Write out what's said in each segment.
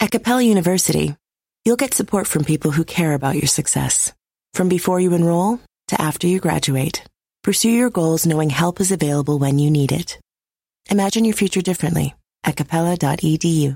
At Capella University, you'll get support from people who care about your success. From before you enroll to after you graduate, pursue your goals knowing help is available when you need it. Imagine your future differently at capella.edu.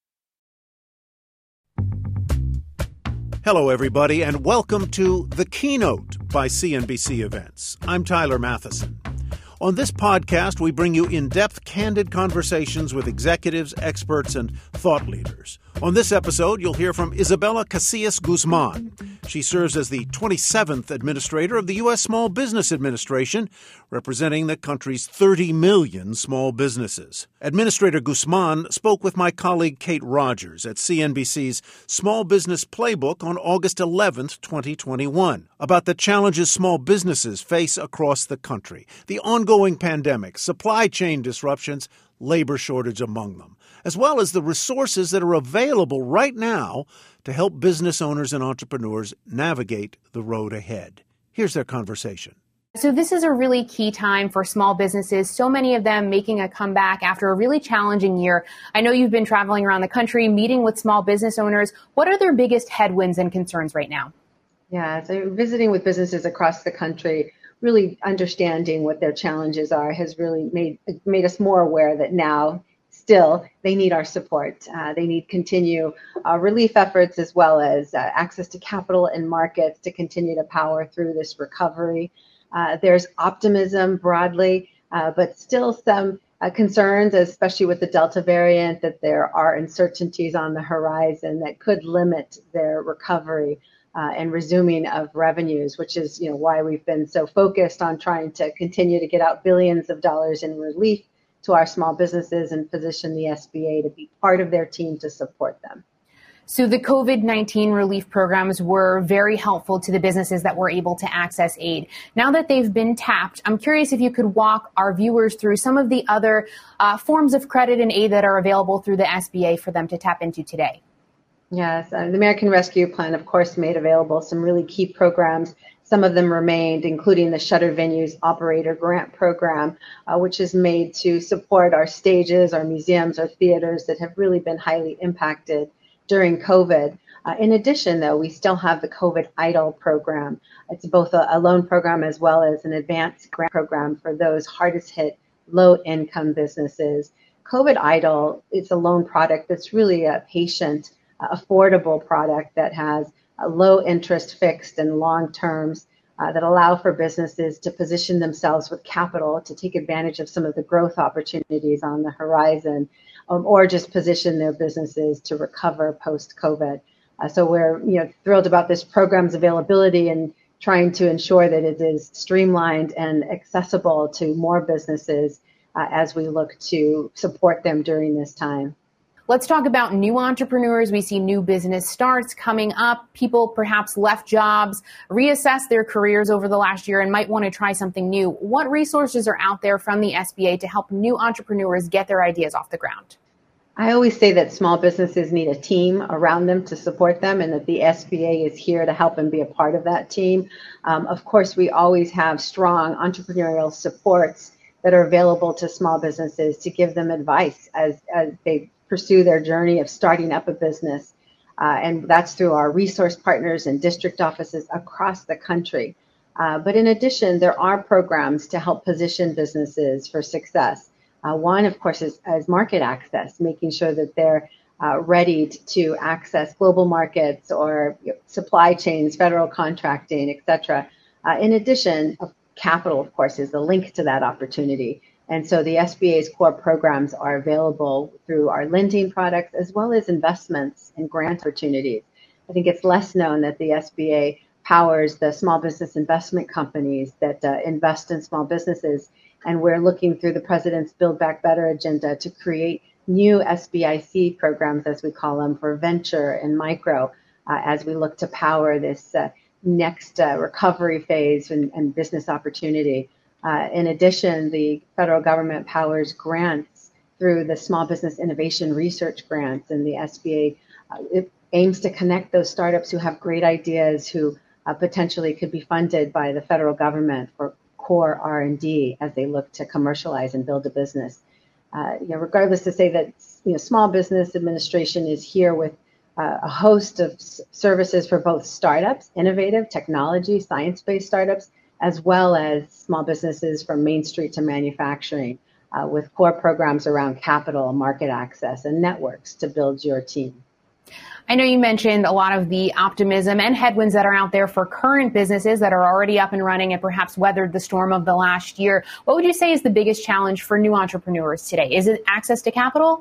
Hello, everybody, and welcome to The Keynote by CNBC Events. I'm Tyler Matheson. On this podcast, we bring you in-depth, candid conversations with executives, experts, and thought leaders. On this episode, you'll hear from Isabella Casillas Guzman. She serves as the 27th administrator of the U.S. Small Business Administration, representing the country's 30 million small businesses. Administrator Guzman spoke with my colleague Kate Rogers at CNBC's Small Business Playbook on August 11th, 2021, about the challenges small businesses face across the country, the ongoing pandemic, supply chain disruptions, labor shortage among them, as well as the resources that are available right now to help business owners and entrepreneurs navigate the road ahead. Here's their conversation. So this is a really key time for small businesses, so many of them making a comeback after a really challenging year. I know you've been traveling around the country, meeting with small business owners. What are their biggest headwinds and concerns right now? Yeah, so visiting with businesses across the country, really understanding what their challenges are has really made us more aware that now still they need our support. They need continue relief efforts as well as access to capital and markets to continue to power through this recovery. There's optimism broadly, but still some concerns, especially with the Delta variant, that there are uncertainties on the horizon that could limit their recovery and resuming of revenues, which is why we've been so focused on trying to continue to get out billions of dollars in relief to our small businesses and position the SBA to be part of their team to support them. So the COVID-19 relief programs were very helpful to the businesses that were able to access aid. Now that they've been tapped, I'm curious if you could walk our viewers through some of the other forms of credit and aid that are available through the SBA for them to tap into today. Yes, the American Rescue Plan, of course, made available some really key programs. Some of them remained, including the Shuttered Venues Operator Grant Program, which is made to support our stages, our museums, our theaters that have really been highly impacted during COVID. In addition, though, we still have the COVID EIDL program. It's both a loan program as well as an advanced grant program for those hardest hit low-income businesses. COVID EIDL is a loan product that's really a patient, affordable product that has a low interest fixed and long terms that allow for businesses to position themselves with capital to take advantage of some of the growth opportunities on the horizon, or just position their businesses to recover post-COVID. So we're thrilled about this program's availability and trying to ensure that it is streamlined and accessible to more businesses as we look to support them during this time. Let's talk about new entrepreneurs. We see new business starts coming up. People perhaps left jobs, reassessed their careers over the last year and might want to try something new. What resources are out there from the SBA to help new entrepreneurs get their ideas off the ground? I always say that small businesses need a team around them to support them, and that the SBA is here to help and be a part of that team. Of course, we always have strong entrepreneurial supports that are available to small businesses to give them advice as they pursue their journey of starting up a business. And that's through our resource partners and district offices across the country. But in addition, there are programs to help position businesses for success. One, of course, is market access, making sure that they're ready to access global markets or supply chains, federal contracting, et cetera. In addition, capital, of course, is the link to that opportunity. And so the SBA's core programs are available through our lending products as well as investments and grant opportunities. I think it's less known that the SBA powers the small business investment companies that invest in small businesses. And we're looking through the President's Build Back Better agenda to create new SBIC programs, as we call them, for venture and micro, as we look to power this next recovery phase and business opportunity. In addition, the federal government powers grants through the Small Business Innovation Research Grants, and the SBA it aims to connect those startups who have great ideas who potentially could be funded by the federal government for core R&D as they look to commercialize and build a business. regardless to say that, Small Business Administration is here with a host of services for both startups, innovative technology, science-based startups, as well as small businesses from Main Street to manufacturing, with core programs around capital, market access, and networks to build your team. I know you mentioned a lot of the optimism and headwinds that are out there for current businesses that are already up and running and perhaps weathered the storm of the last year. What would you say is the biggest challenge for new entrepreneurs today? Is it access to capital?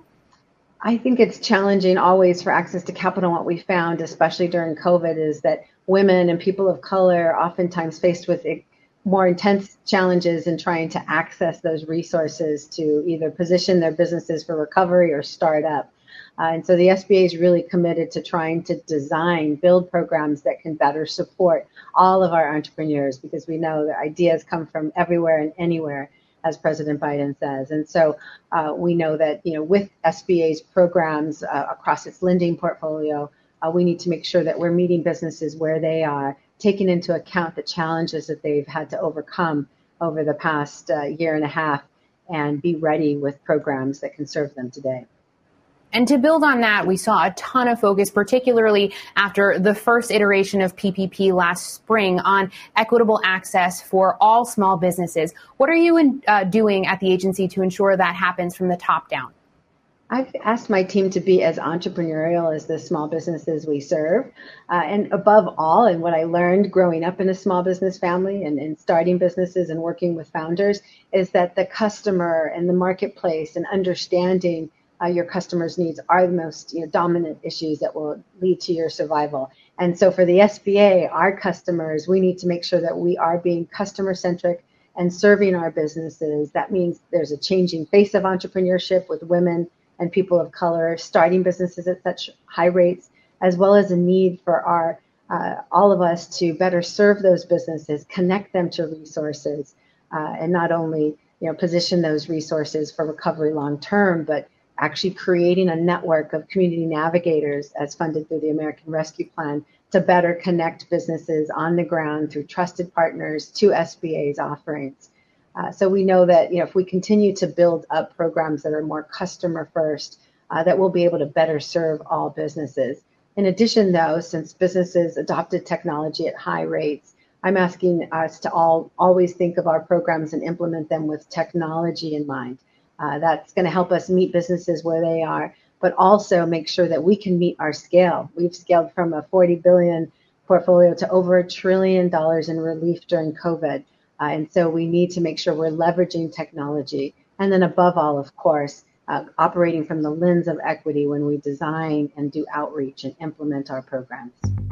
I think it's challenging always for access to capital. What we found, especially during COVID, is that women and people of color are oftentimes faced with more intense challenges in trying to access those resources to either position their businesses for recovery or start up. And so the SBA is really committed to trying to build programs that can better support all of our entrepreneurs, because we know that ideas come from everywhere and anywhere, as President Biden says. And so we know that, with SBA's programs across its lending portfolio, we need to make sure that we're meeting businesses where they are, taking into account the challenges that they've had to overcome over the past year and a half, and be ready with programs that can serve them today. And to build on that, we saw a ton of focus, particularly after the first iteration of PPP last spring, on equitable access for all small businesses. What are you doing at the agency to ensure that happens from the top down? I've asked my team to be as entrepreneurial as the small businesses we serve. And above all, and what I learned growing up in a small business family and starting businesses and working with founders, is that the customer and the marketplace and understanding your customers' needs are the most dominant issues that will lead to your survival. And so for the SBA, our customers, we need to make sure that we are being customer-centric and serving our businesses. That means there's a changing face of entrepreneurship with women and people of color starting businesses at such high rates, as well as a need for our all of us to better serve those businesses, connect them to resources, and not only position those resources for recovery long term, but actually creating a network of community navigators as funded through the American Rescue Plan to better connect businesses on the ground through trusted partners to SBA's offerings. So we know that if we continue to build up programs that are more customer first, that we'll be able to better serve all businesses. In addition, though, since businesses adopted technology at high rates, I'm asking us to always think of our programs and implement them with technology in mind. That's going to help us meet businesses where they are, but also make sure that we can meet our scale. We've scaled from a $40 billion portfolio to over $1 trillion in relief during COVID. And so we need to make sure we're leveraging technology. And then above all, of course, operating from the lens of equity when we design and do outreach and implement our programs.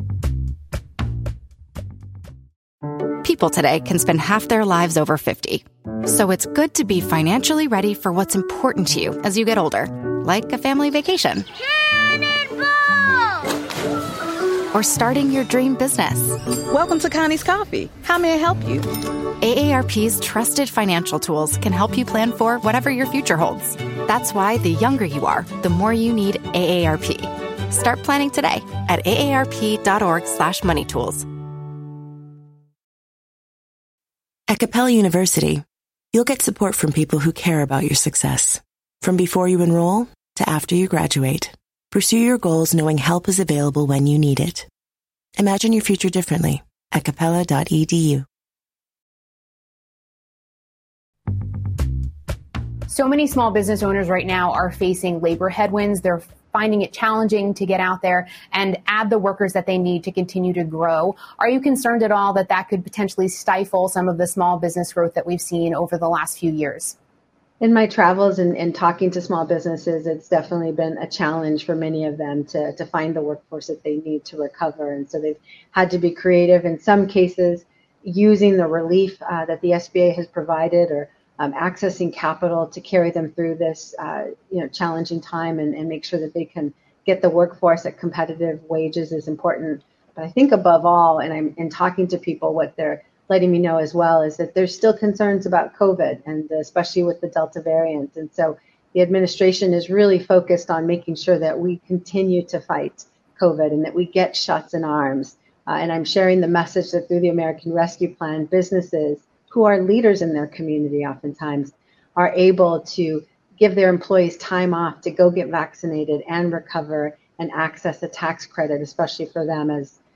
People today can spend half their lives over 50. So it's good to be financially ready for what's important to you as you get older, like a family vacation. Or starting your dream business. Welcome to Connie's Coffee. How may I help you? AARP's trusted financial tools can help you plan for whatever your future holds. That's why the younger you are, the more you need AARP. Start planning today at aarp.org/moneytools. At Capella University, you'll get support from people who care about your success. From before you enroll to after you graduate, pursue your goals knowing help is available when you need it. Imagine your future differently at capella.edu. So many small business owners right now are facing labor headwinds. They're finding it challenging to get out there and add the workers that they need to continue to grow. Are you concerned at all that that could potentially stifle some of the small business growth that we've seen over the last few years? In my travels and talking to small businesses, it's definitely been a challenge for many of them to find the workforce that they need to recover. And so they've had to be creative, in some cases, using the relief that the SBA has provided, or accessing capital to carry them through this challenging time and make sure that they can get the workforce at competitive wages is important. But I think above all, and I'm in talking to people, what they're letting me know as well is that there's still concerns about COVID, and especially with the Delta variant. And so the administration is really focused on making sure that we continue to fight COVID and that we get shots in arms. And I'm sharing the message that through the American Rescue Plan, businesses who are leaders in their community oftentimes are able to give their employees time off to go get vaccinated and recover and access a tax credit, especially for them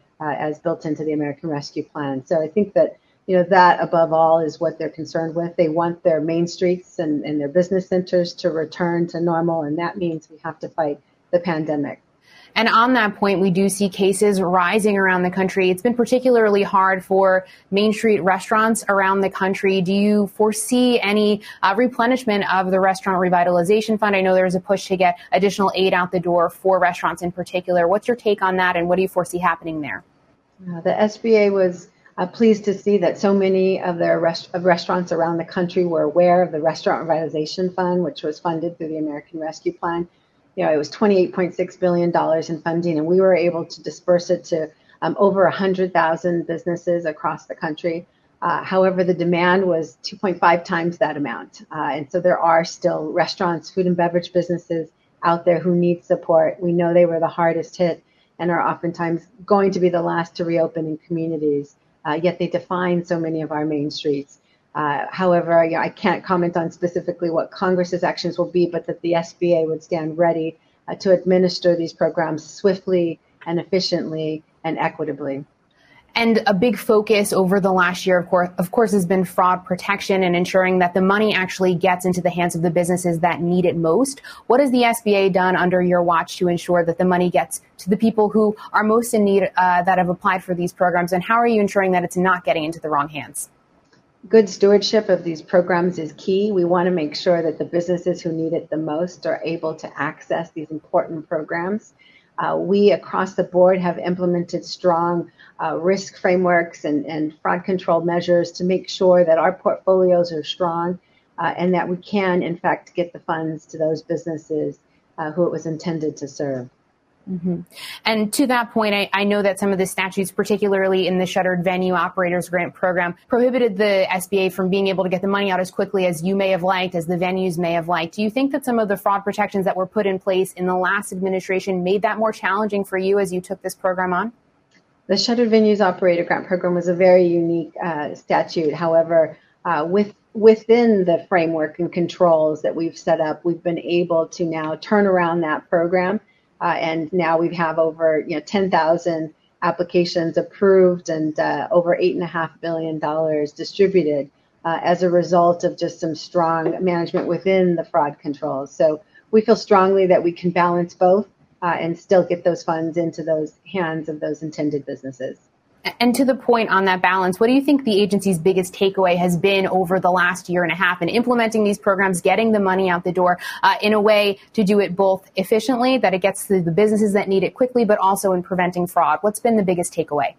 as built into the American Rescue Plan. So I think that, that above all is what they're concerned with. They want their main streets and their business centers to return to normal, and that means we have to fight the pandemic. And on that point, we do see cases rising around the country. It's been particularly hard for Main Street restaurants around the country. Do you foresee any replenishment of the Restaurant Revitalization Fund? I know there's a push to get additional aid out the door for restaurants in particular. What's your take on that, and what do you foresee happening there? The SBA was pleased to see that so many of their restaurants around the country were aware of the Restaurant Revitalization Fund, which was funded through the American Rescue Plan. It was $28.6 billion in funding, and we were able to disperse it to over 100,000 businesses across the country. However, the demand was 2.5 times that amount. And so there are still restaurants, food and beverage businesses out there who need support. We know they were the hardest hit and are oftentimes going to be the last to reopen in communities, yet they define so many of our main streets. However, I can't comment on specifically what Congress's actions will be, but that the SBA would stand ready to administer these programs swiftly and efficiently and equitably. And a big focus over the last year, of course, has been fraud protection and ensuring that the money actually gets into the hands of the businesses that need it most. What has the SBA done under your watch to ensure that the money gets to the people who are most in need that have applied for these programs? And how are you ensuring that it's not getting into the wrong hands? Good stewardship of these programs is key. We want to make sure that the businesses who need it the most are able to access these important programs. We across the board have implemented strong risk frameworks and fraud control measures to make sure that our portfolios are strong and that we can, in fact, get the funds to those businesses who it was intended to serve. Mm-hmm. And to that point, I know that some of the statutes, particularly in the Shuttered Venue Operators Grant Program, prohibited the SBA from being able to get the money out as quickly as you may have liked, as the venues may have liked. Do you think that some of the fraud protections that were put in place in the last administration made that more challenging for you as you took this program on? The Shuttered Venues Operator Grant Program was a very unique statute. However, within the framework and controls that we've set up, we've been able to now turn around that program. And now we have over 10,000 applications approved and over $8.5 billion distributed as a result of just some strong management within the fraud controls. So we feel strongly that we can balance both and still get those funds into those hands of those intended businesses. And to the point on that balance, what do you think the agency's biggest takeaway has been over the last year and a half in implementing these programs, getting the money out the door in a way to do it both efficiently, that it gets to the businesses that need it quickly, but also in preventing fraud? What's been the biggest takeaway?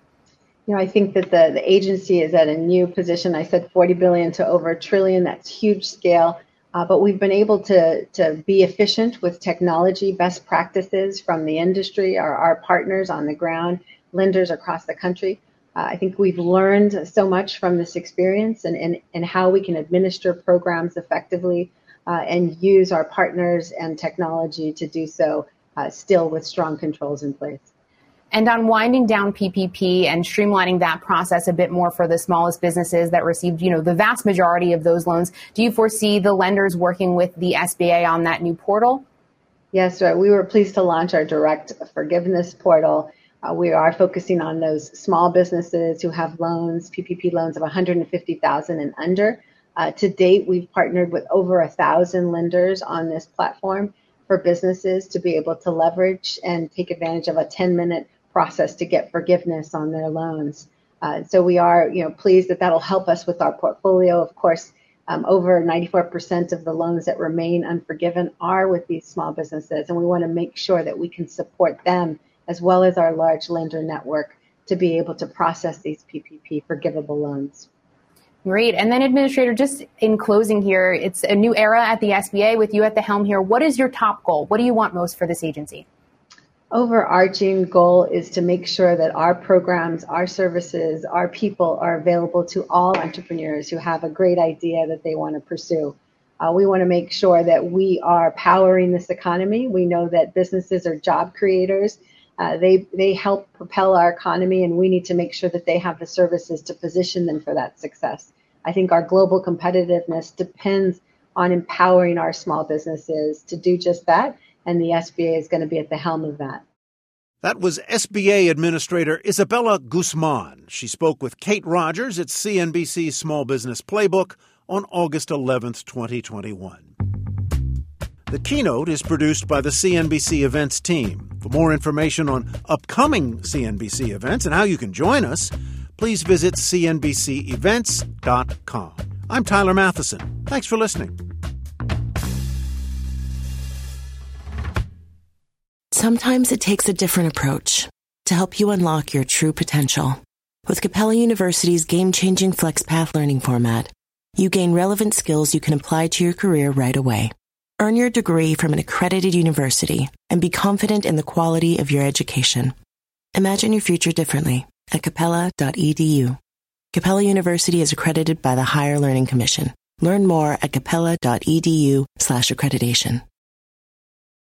I think that the agency is at a new position. I said $40 billion to over $1 trillion. That's huge scale. But we've been able to be efficient with technology, best practices from the industry, our partners on the ground, lenders across the country. I think we've learned so much from this experience and how we can administer programs effectively and use our partners and technology to do so still with strong controls in place. And on winding down PPP and streamlining that process a bit more for the smallest businesses that received, the vast majority of those loans, do you foresee the lenders working with the SBA on that new portal? Yes, we were pleased to launch our direct forgiveness portal. We are focusing on those small businesses who have loans, PPP loans of $150,000 and under. To date, we've partnered with over 1,000 lenders on this platform for businesses to be able to leverage and take advantage of a 10-minute process to get forgiveness on their loans. So we are, pleased that that'll help us with our portfolio. Of course, over 94% of the loans that remain unforgiven are with these small businesses, and we want to make sure that we can support them as well as our large lender network to be able to process these PPP forgivable loans. Great. And then, Administrator, just in closing here, it's a new era at the SBA with you at the helm here. What is your top goal? What do you want most for this agency? Overarching goal is to make sure that our programs, our services, our people are available to all entrepreneurs who have a great idea that they want to pursue. We want to make sure that we are powering this economy. We know that businesses are job creators. They help propel our economy, and we need to make sure that they have the services to position them for that success. I think our global competitiveness depends on empowering our small businesses to do just that. And the SBA is going to be at the helm of that. That was SBA Administrator Isabella Guzman. She spoke with Kate Rogers at CNBC's Small Business Playbook on August 11th, 2021. The Keynote is produced by the CNBC Events team. For more information on upcoming CNBC events and how you can join us, please visit cnbcevents.com. I'm Tyler Matheson. Thanks for listening. Sometimes it takes a different approach to help you unlock your true potential. With Capella University's game-changing FlexPath learning format, you gain relevant skills you can apply to your career right away. Earn your degree from an accredited university and be confident in the quality of your education. Imagine your future differently at capella.edu. Capella University is accredited by the Higher Learning Commission. Learn more at capella.edu/accreditation.